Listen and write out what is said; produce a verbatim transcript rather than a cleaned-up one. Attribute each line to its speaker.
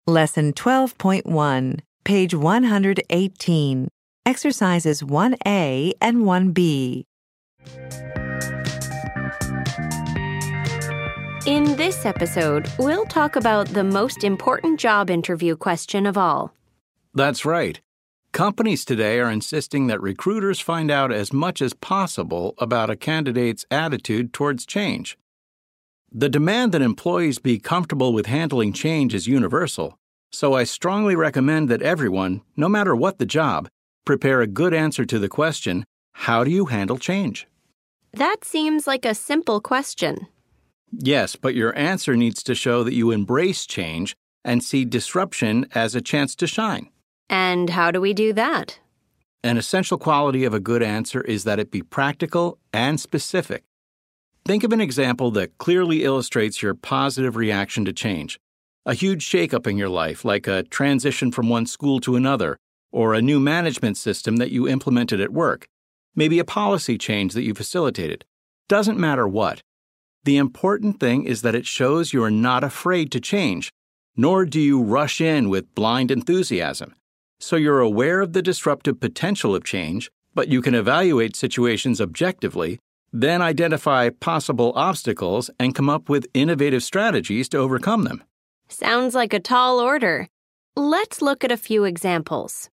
Speaker 1: Lesson twelve point one, page one hundred eighteen. Exercises one A and one B.
Speaker 2: In this episode, we'll talk about the most important job interview question of all.
Speaker 3: That's right. Companies today are insisting that recruiters find out as much as possible about a candidate's attitude towards change. The demand that employees be comfortable with handling change is universal, so I strongly recommend that everyone, no matter what the job, prepare a good answer to the question, how do you handle change?
Speaker 2: That seems like a simple question.
Speaker 3: Yes, but your answer needs to show that you embrace change and see disruption as a chance to shine.
Speaker 2: And how do we do that?
Speaker 3: An essential quality of a good answer is that it be practical and specific. Think of an example that clearly illustrates your positive reaction to change. A huge shakeup in your life, like a transition from one school to another, or a new management system that you implemented at work. Maybe a policy change that you facilitated. Doesn't matter what. The important thing is that it shows you are not afraid to change, nor do you rush in with blind enthusiasm. So you're aware of the disruptive potential of change, but you can evaluate situations objectively, then identify possible obstacles and come up with innovative strategies to overcome them.
Speaker 2: Sounds like a tall order. Let's look at a few examples.